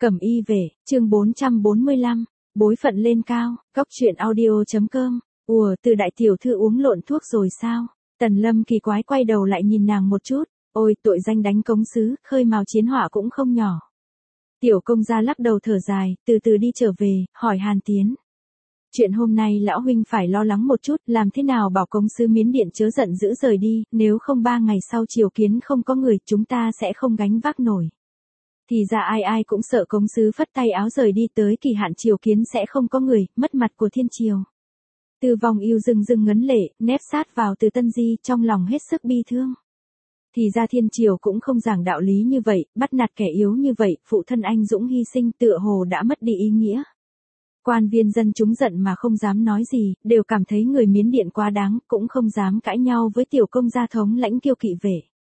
Cẩm y về, chương 445, bối phận lên cao, góc truyện audio.com. Ủa, từ đại tiểu thư uống lộn thuốc rồi sao? Tần Lâm kỳ quái quay đầu lại nhìn nàng một chút, ôi tội danh đánh cống sứ, khơi mào chiến họa cũng không nhỏ. Tiểu công gia lắc đầu thở dài, từ từ đi trở về, hỏi Hàn Tiến. Chuyện hôm nay lão huynh phải lo lắng một chút, làm thế nào bảo cống sứ Miến Điện chớ giận dữ rời đi, nếu không 3 ngày sau triều kiến không có người, chúng ta sẽ không gánh vác nổi. Thì ra ai ai cũng sợ cống sứ phất tay áo rời đi tới kỳ hạn triều kiến sẽ không có người, mất mặt của thiên triều. Từ vòng yêu rưng rưng ngấn lệ, nép sát vào Từ Tân Di, trong lòng hết sức bi thương. Thì ra thiên triều cũng không giảng đạo lý như vậy, bắt nạt kẻ yếu như vậy, phụ thân anh dũng hy sinh tựa hồ đã mất đi ý nghĩa. Quan viên dân chúng giận mà không dám nói gì, đều cảm thấy người Miến Điện quá đáng, cũng không dám cãi nhau với tiểu công gia thống lãnh kiêu kỵ vệ.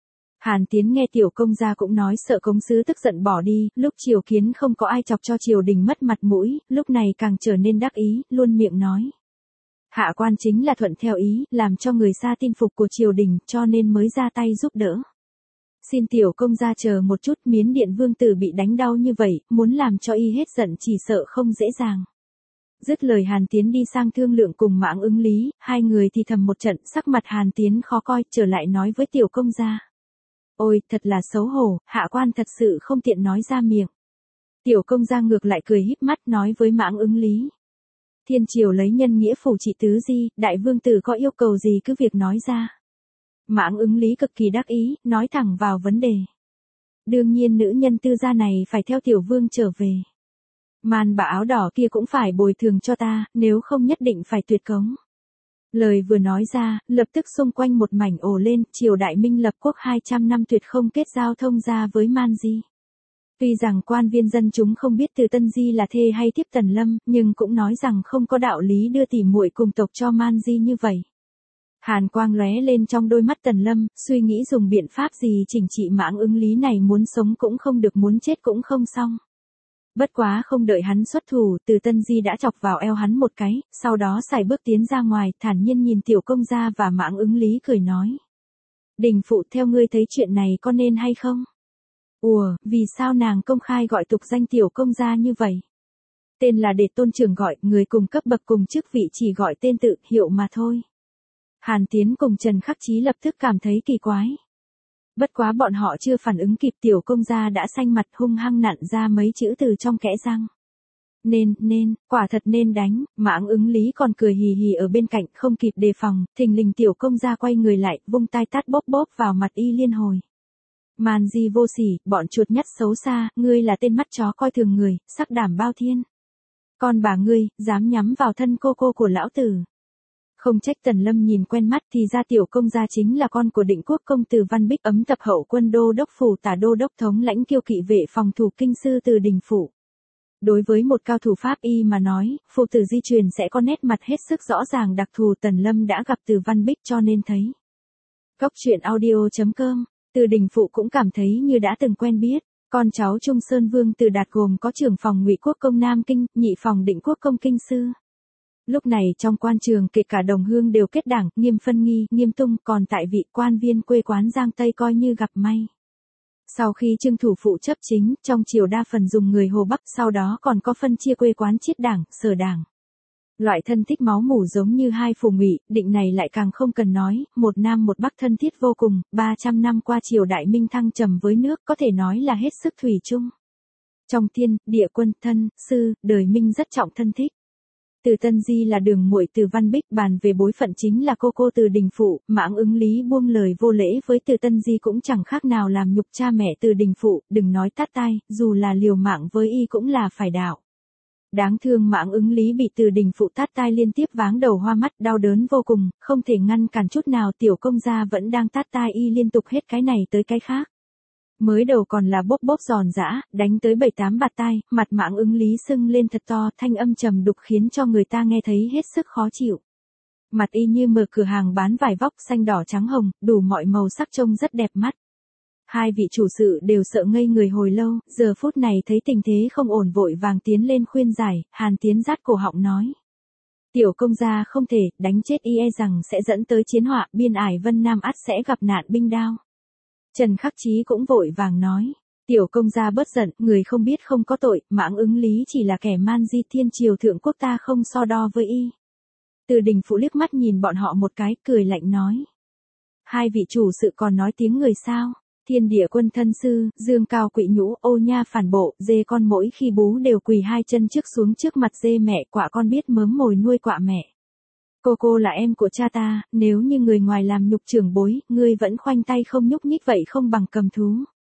Hàn Tiến nghe tiểu công gia cũng nói sợ cống sứ tức giận bỏ đi, lúc triều kiến không có ai chọc cho triều đình mất mặt mũi, lúc này càng trở nên đắc ý, luôn miệng nói. Hạ quan chính là thuận theo ý, làm cho người xa tin phục của triều đình, cho nên mới ra tay giúp đỡ. Xin tiểu công gia chờ một chút, Miến Điện vương tử bị đánh đau như vậy, muốn làm cho y hết giận chỉ sợ không dễ dàng. Dứt lời Hàn Tiến đi sang thương lượng cùng Mãng Ứng Lý, hai người thì thầm một trận, sắc mặt Hàn Tiến khó coi, trở lại nói với tiểu công gia. Ôi, thật là xấu hổ, hạ quan thật sự không tiện nói ra miệng. Tiểu công gia ngược lại cười híp mắt nói với Mãng Ứng Lý. Thiên triều lấy nhân nghĩa phủ trị tứ di, đại vương tử có yêu cầu gì cứ việc nói ra. Mãng Ứng Lý cực kỳ đắc ý, nói thẳng vào vấn đề. Đương nhiên nữ nhân tư gia này phải theo tiểu vương trở về. Màn bà áo đỏ kia cũng phải bồi thường cho ta, nếu không nhất định phải tuyệt cống. Lời vừa nói ra, lập tức xung quanh một mảnh ồ lên, triều đại Minh lập quốc 200 năm tuyệt không kết giao thông gia với Man Di. Tuy rằng quan viên dân chúng không biết Từ Tân Di là thê hay thiếp Tần Lâm, nhưng cũng nói rằng không có đạo lý đưa tỉ muội cùng tộc cho Man Di như vậy. Hàn quang lóe lên trong đôi mắt Tần Lâm, suy nghĩ dùng biện pháp gì chỉnh trị Mãng Ứng Lý này, muốn sống cũng không được, muốn chết cũng không xong. Bất quá không đợi hắn xuất thủ, Từ Tân Di đã chọc vào eo hắn một cái, sau đó sải bước tiến ra ngoài, thản nhiên nhìn tiểu công gia và Mãng Ứng Lý cười nói. Đình phụ, theo ngươi thấy chuyện này có nên hay không? Ủa, vì sao nàng công khai gọi tục danh tiểu công gia như vậy? Tên là để tôn trưởng gọi, người cùng cấp bậc cùng chức vị chỉ gọi tên tự, hiệu mà thôi. Hàn Tiến cùng Trần Khắc Chí lập tức cảm thấy kỳ quái. Bất quá bọn họ chưa phản ứng kịp, tiểu công gia đã xanh mặt hung hăng nặn ra mấy chữ từ trong kẽ răng. Nên, quả thật nên đánh. Mãng Ứng Lý còn cười hì hì ở bên cạnh, không kịp đề phòng, thình lình tiểu công gia quay người lại, vung tay tát bóp bóp vào mặt y liên hồi. Man Di vô sỉ, bọn chuột nhắt xấu xa, ngươi là tên mắt chó coi thường người, sắc đảm bao thiên. Con bà ngươi, dám nhắm vào thân cô của lão tử. Không trách Tần Lâm nhìn quen mắt, thì ra tiểu công gia chính là con của Định Quốc công Từ Văn Bích, ấm tập hậu quân đô đốc phủ tả đô đốc thống lãnh kiêu kỵ vệ phòng thủ kinh sư Từ Đình phủ. Đối với một cao thủ pháp y mà nói, phụ tử di truyền sẽ có nét mặt hết sức rõ ràng đặc thù. Tần Lâm đã gặp Từ Văn Bích cho nên thấy. Góc truyện audio.com. Từ Đình phụ cũng cảm thấy như đã từng quen biết. Con cháu Trung Sơn Vương Từ Đạt gồm có trưởng phòng Ngụy Quốc công Nam Kinh, nhị phòng Định Quốc công Kinh sư. Lúc này trong quan trường kể cả đồng hương đều kết đảng, Nghiêm Phân Nghi, Nghiêm Tung, còn tại vị quan viên quê quán Giang Tây coi như gặp may. Sau khi Trương thủ phụ chấp chính, trong triều đa phần dùng người Hồ Bắc, sau đó còn có phân chia quê quán Chiết đảng, Sở đảng. Loại thân thích máu mủ giống như hai phủ Ngụy, Định này lại càng không cần nói, một Nam một Bắc thân thiết vô cùng, 300 năm qua triều đại Minh thăng trầm với nước, có thể nói là hết sức thủy chung. Trong thiên, địa quân, thân, sư, đời Minh rất trọng thân thích. Từ Tân Di là đường muội Từ Văn Bích, bàn về bối phận chính là cô Từ Đình phụ. Mãng Ứng Lý buông lời vô lễ với Từ Tân Di cũng chẳng khác nào làm nhục cha mẹ Từ Đình phụ, đừng nói tát tai, dù là liều mạng với y cũng là phải đạo. Đáng thương Mãng Ứng Lý bị Từ Đình phụ tát tai liên tiếp váng đầu hoa mắt, đau đớn vô cùng, không thể ngăn cản chút nào. Tiểu công gia vẫn đang tát tai y liên tục hết cái này tới cái khác. Mới đầu còn là bóp bóp giòn giã, đánh tới 7-8 bạt tai, mặt Mãng Ứng Lý sưng lên thật to, thanh âm trầm đục khiến cho người ta nghe thấy hết sức khó chịu. Mặt y như mở cửa hàng bán vải vóc xanh đỏ trắng hồng, đủ mọi màu sắc trông rất đẹp mắt. Hai vị chủ sự đều sợ ngây người hồi lâu, giờ phút này thấy tình thế không ổn vội vàng tiến lên khuyên giải. Hàn Tiến rát cổ họng nói. Tiểu công gia không thể, đánh chết y e rằng sẽ dẫn tới chiến họa, biên ải Vân Nam ắt sẽ gặp nạn binh đao. Trần Khắc Chí cũng vội vàng nói. Tiểu công gia bớt giận, người không biết không có tội, Mãng Ứng Lý chỉ là kẻ man di thiên triều thượng quốc ta không so đo với y. Từ Đình Phụ liếc mắt nhìn bọn họ một cái, cười lạnh nói. Hai vị chủ sự còn nói tiếng người sao? Thiên Địa Quân thân sư, Dương Cao Quỵ Nhũ, Ô Nha phản bộ, dê con mỗi khi bú đều quỳ hai chân trước xuống trước mặt dê mẹ, quạ con biết mớm mồi nuôi quạ mẹ. Cô là em của cha ta, nếu như người ngoài làm nhục trưởng bối, ngươi vẫn khoanh tay không nhúc nhích vậy không bằng cầm thú.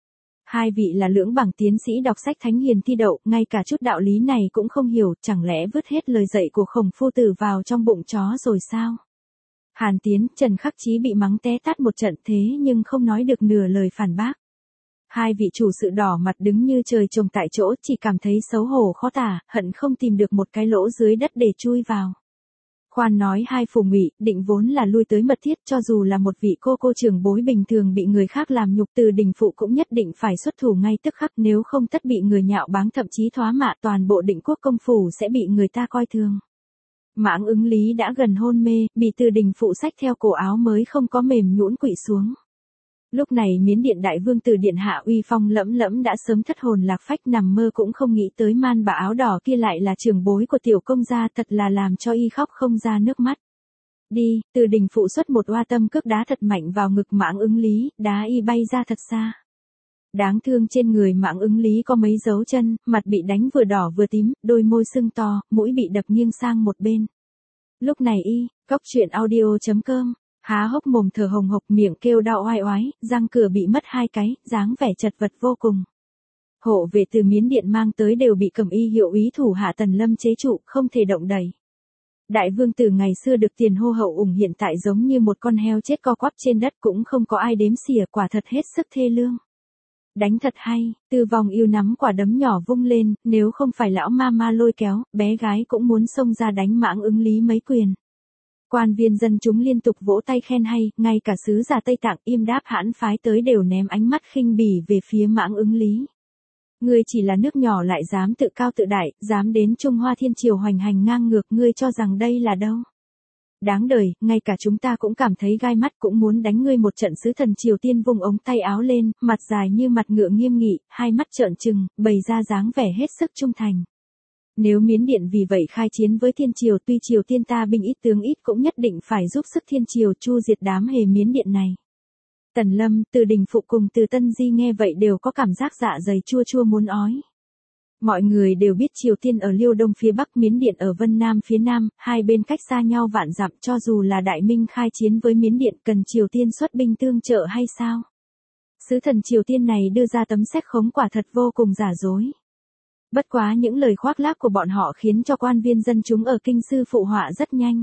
Hai vị là lưỡng bảng tiến sĩ đọc sách thánh hiền thi đậu, ngay cả chút đạo lý này cũng không hiểu, chẳng lẽ vứt hết lời dạy của Khổng Phu Tử vào trong bụng chó rồi sao? Hàn Tiến, Trần Khắc Chí bị mắng té tát một trận thế nhưng không nói được nửa lời phản bác. Hai vị chủ sự đỏ mặt đứng như trời trồng tại chỗ, chỉ cảm thấy xấu hổ khó tả, hận không tìm được một cái lỗ dưới đất để chui vào. Khoan nói hai phủ Ngụy, Định vốn là lui tới mật thiết, cho dù là một vị cô trưởng bối bình thường bị người khác làm nhục, Từ Đình Phụ cũng nhất định phải xuất thủ ngay tức khắc, nếu không tất bị người nhạo báng thậm chí thoá mạ, toàn bộ Định Quốc công phủ sẽ bị người ta coi thường. Mãng Ứng Lý đã gần hôn mê, bị Từ Đình Phụ xách theo cổ áo mới không có mềm nhũn quỵ xuống. Lúc này Miến Điện đại vương Từ điện hạ uy phong lẫm lẫm đã sớm thất hồn lạc phách, nằm mơ cũng không nghĩ tới man bà áo đỏ kia lại là trưởng bối của tiểu công gia, thật là làm cho y khóc không ra nước mắt. Đi, Từ Đình Phụ xuất một oa tâm cước đá thật mạnh vào ngực Mãng Ứng Lý, đá y bay ra thật xa. Đáng thương trên người Mãng Ứng Lý có mấy dấu chân, mặt bị đánh vừa đỏ vừa tím, đôi môi sưng to, mũi bị đập nghiêng sang một bên. Lúc này y, coctruyện.audio.com, há hốc mồm thở hồng hộc, miệng kêu đau oai oái, răng cửa bị mất hai cái, dáng vẻ chật vật vô cùng. Hộ vệ từ Miến Điện mang tới đều bị Cẩm Y hiệu úy thủ hạ Tần Lâm chế trụ, không thể động đậy. Đại vương từ ngày xưa được tiền hô hậu ủng, hiện tại giống như một con heo chết co quắp trên đất, cũng không có ai đếm xỉa, quả thật hết sức thê lương. Đánh thật hay, Tư Vong yêu nắm quả đấm nhỏ vung lên, nếu không phải lão ma lôi kéo, bé gái cũng muốn xông ra đánh Mãng Ứng Lý mấy quyền. Quan viên dân chúng liên tục vỗ tay khen hay, ngay cả sứ giả Tây Tạng Im Đáp hãn phái tới đều ném ánh mắt khinh bỉ về phía Mãng Ứng Lý. Ngươi chỉ là nước nhỏ lại dám tự cao tự đại, dám đến Trung Hoa Thiên Triều hoành hành ngang ngược, ngươi cho rằng đây là đâu? Đáng đời, ngay cả chúng ta cũng cảm thấy gai mắt, cũng muốn đánh ngươi một trận. Sứ thần Triều Tiên vung ống tay áo lên, mặt dài như mặt ngựa nghiêm nghị, hai mắt trợn trừng, bày ra dáng vẻ hết sức trung thành. Nếu Miến Điện vì vậy khai chiến với Thiên Triều, tuy Triều Tiên ta binh ít tướng ít cũng nhất định phải giúp sức Thiên Triều chu diệt đám hề Miến Điện này. Tần Lâm, Từ Đình Phụ cùng Từ Tân Di nghe vậy đều có cảm giác dạ dày chua chua muốn ói. Mọi người đều biết Triều Tiên ở Liêu Đông phía Bắc, Miến Điện ở Vân Nam phía Nam, hai bên cách xa nhau vạn dặm, cho dù là Đại Minh khai chiến với Miến Điện cần Triều Tiên xuất binh tương trợ hay sao? Sứ thần Triều Tiên này đưa ra tấm séc khống quả thật vô cùng giả dối. Bất quá những lời khoác lác của bọn họ khiến cho quan viên dân chúng ở kinh sư phụ họa rất nhanh.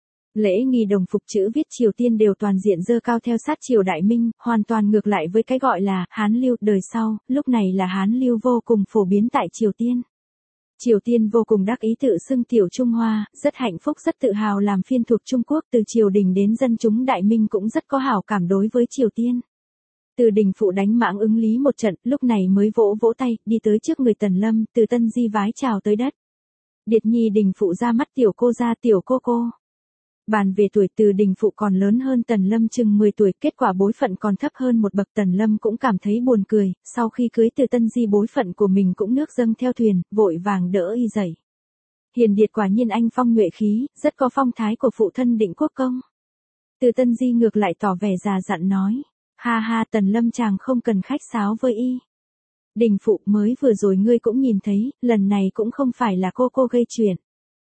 Lễ nghi đồng phục chữ viết Triều Tiên đều toàn diện dơ cao theo sát triều Đại Minh, hoàn toàn ngược lại với cái gọi là Hán Lưu đời sau, lúc này là Hán Lưu vô cùng phổ biến tại Triều Tiên. Triều Tiên vô cùng đắc ý tự xưng tiểu Trung Hoa, rất hạnh phúc rất tự hào làm phiên thuộc Trung Quốc, từ triều đình đến dân chúng Đại Minh cũng rất có hảo cảm đối với Triều Tiên. Từ Đình Phụ đánh Mãng Ứng Lý một trận, lúc này mới vỗ vỗ tay, đi tới trước người Tần Lâm, Từ Tân Di vái chào tới đất. Điệt nhi Đình Phụ ra mắt tiểu cô ra tiểu cô. Bàn về tuổi Từ Đình Phụ còn lớn hơn Tần Lâm chừng 10 tuổi, kết quả bối phận còn thấp hơn một bậc. Tần Lâm cũng cảm thấy buồn cười, sau khi cưới Từ Tân Di bối phận của mình cũng nước dâng theo thuyền, vội vàng đỡ y dậy. Hiền Điệt quả nhiên anh phong nhuệ khí, rất có phong thái của phụ thân Định Quốc công. Từ Tân Di ngược lại tỏ vẻ già dặn nói, ha ha Tần Lâm chàng không cần khách sáo với y. Đình Phụ mới vừa rồi ngươi cũng nhìn thấy, lần này cũng không phải là cô gây chuyện.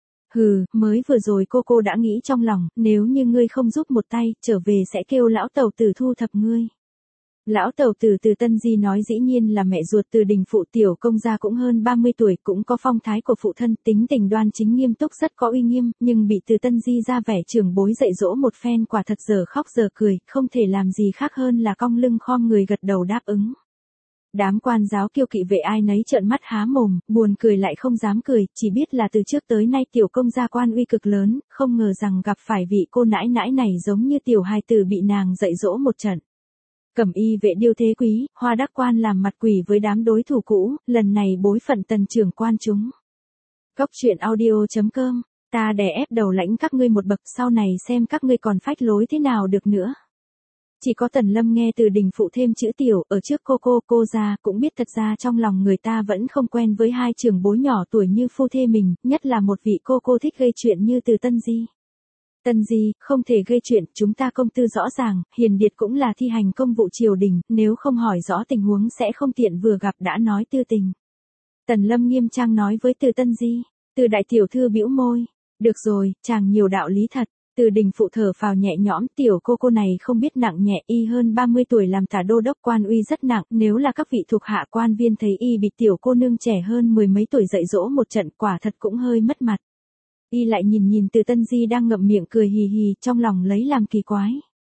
Hừ, mới vừa rồi cô đã nghĩ trong lòng, nếu như ngươi không giúp một tay, trở về sẽ kêu lão tẩu tử thu thập ngươi. Lão tẩu tử Từ Tân Di nói dĩ nhiên là mẹ ruột Từ Đình Phụ, tiểu công gia cũng hơn 30 tuổi, cũng có phong thái của phụ thân, tính tình đoan chính nghiêm túc rất có uy nghiêm, nhưng bị Từ Tân Di ra vẻ trưởng bối dạy dỗ một phen, quả thật giờ khóc giờ cười, không thể làm gì khác hơn là cong lưng khom người gật đầu đáp ứng. Đám quan giáo kiêu kỵ vệ ai nấy trợn mắt há mồm, buồn cười lại không dám cười, chỉ biết là từ trước tới nay tiểu công gia quan uy cực lớn, không ngờ rằng gặp phải vị cô nãi nãi này giống như tiểu hài tử bị nàng dạy dỗ một trận. Cẩm Y vệ Điêu Thế Quý, Hoa Đắc Quan làm mặt quỷ với đám đối thủ cũ, lần này bối phận Tần trưởng quan chúng. Coctruyện.audio.com, ta đè ép đầu lãnh các ngươi một bậc, sau này xem các ngươi còn phách lối thế nào được nữa. Chỉ có Tần Lâm nghe Từ Đình phụ thêm chữ tiểu ở trước cô ra, cũng biết thật ra trong lòng người ta vẫn không quen với hai trưởng bối nhỏ tuổi như phu thê mình, nhất là một vị cô thích gây chuyện như Từ Tân Di. Tân Di, không thể gây chuyện, chúng ta công tư rõ ràng, hiền điệt cũng là thi hành công vụ triều đình, nếu không hỏi rõ tình huống sẽ không tiện vừa gặp đã nói tư tình. Tần Lâm nghiêm trang nói với Từ Tân Di. Từ đại tiểu thư bĩu môi. Được rồi, chàng nhiều đạo lý thật. Từ Đình phụ thở phào nhẹ nhõm, tiểu cô này không biết nặng nhẹ, y hơn 30 tuổi làm tả đô đốc quan uy rất nặng, nếu là các vị thuộc hạ quan viên thấy y bị tiểu cô nương trẻ hơn mười mấy tuổi dạy dỗ một trận, quả thật cũng hơi mất mặt. Y lại nhìn Từ Tân Di đang ngậm miệng cười hì hì, trong lòng lấy làm kỳ quái.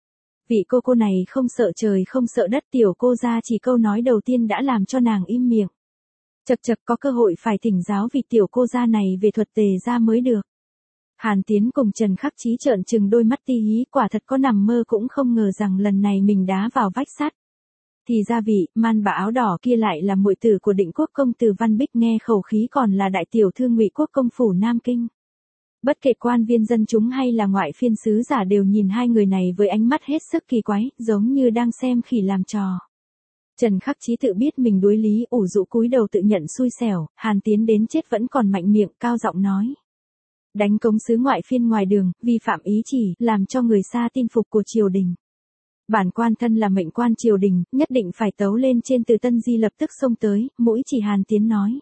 Vị cô này không sợ trời không sợ đất, tiểu cô ra chỉ câu nói đầu tiên đã làm cho nàng im miệng. Chật có cơ hội phải thỉnh giáo vị tiểu cô gia này về thuật tề gia mới được. Hàn Tiến cùng Trần Khắc Chí trợn trừng đôi mắt ti hí, quả thật có nằm mơ cũng không ngờ rằng lần này mình đá vào vách sắt. Thì ra vị, man bà áo đỏ kia lại là muội tử của Định Quốc công tử Văn Bích, nghe khẩu khí còn là đại tiểu thư Ngụy Quốc công phủ Nam Kinh. Bất kể quan viên dân chúng hay là ngoại phiên sứ giả đều nhìn hai người này với ánh mắt hết sức kỳ quái, giống như đang xem khỉ làm trò. Trần Khắc Chí tự biết mình đuối lý, ủ rũ cúi đầu tự nhận xui xẻo, Hàn Tiến đến chết vẫn còn mạnh miệng, cao giọng nói. Đánh cống sứ ngoại phiên ngoài đường, vi phạm ý chỉ, làm cho người xa tin phục của triều đình. Bản quan thân là mệnh quan triều đình, nhất định phải tấu lên trên. Từ Tân Di lập tức xông tới, mũi chỉ Hàn Tiến nói.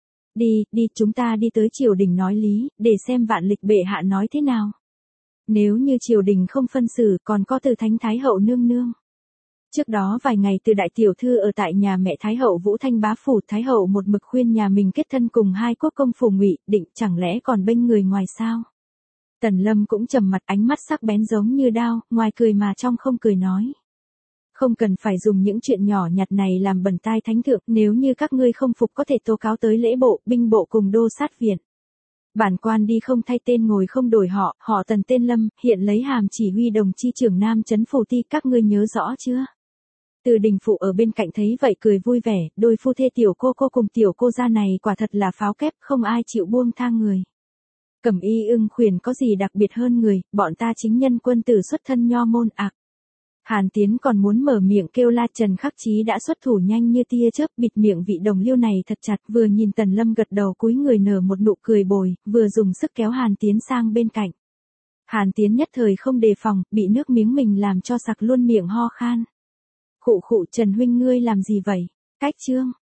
Đi, chúng ta đi tới triều đình nói lý, để xem vạn lịch bệ hạ nói thế nào. Nếu như triều đình không phân xử, còn có Từ Thánh Thái hậu nương nương. Trước đó vài ngày Từ đại tiểu thư ở tại nhà mẹ Thái hậu Vũ Thanh bá phủ, Thái hậu một mực khuyên nhà mình kết thân cùng hai quốc công phủ Ngụy Định, chẳng lẽ còn bênh người ngoài sao? Tần Lâm cũng trầm mặt, ánh mắt sắc bén giống như đao, ngoài cười mà trong không cười nói. Không cần phải dùng những chuyện nhỏ nhặt này làm bẩn tai thánh thượng, nếu như các ngươi không phục có thể tố cáo tới lễ bộ, binh bộ cùng đô sát viện. Bản quan đi không thay tên ngồi không đổi họ Tần tên Lâm, hiện lấy hàm chỉ huy đồng chi trưởng Nam trấn phủ ti, các ngươi nhớ rõ chưa? Từ Đình phụ ở bên cạnh thấy vậy cười vui vẻ, đôi phu thê tiểu cô cùng tiểu cô gia này quả thật là pháo kép, không ai chịu buông tha người. Cẩm Y Ưng Khuyển có gì đặc biệt hơn người, bọn ta chính nhân quân tử xuất thân nho môn ạc. Hàn Tiến còn muốn mở miệng kêu la, Trần Khắc Chí đã xuất thủ nhanh như tia chớp, bịt miệng vị đồng liêu này thật chặt, vừa nhìn Tần Lâm gật đầu cúi người nở một nụ cười bồi, vừa dùng sức kéo Hàn Tiến sang bên cạnh. Hàn Tiến nhất thời không đề phòng, bị nước miếng mình làm cho sặc luôn miệng ho khan. Khụ Trần huynh ngươi làm gì vậy? Cách chương.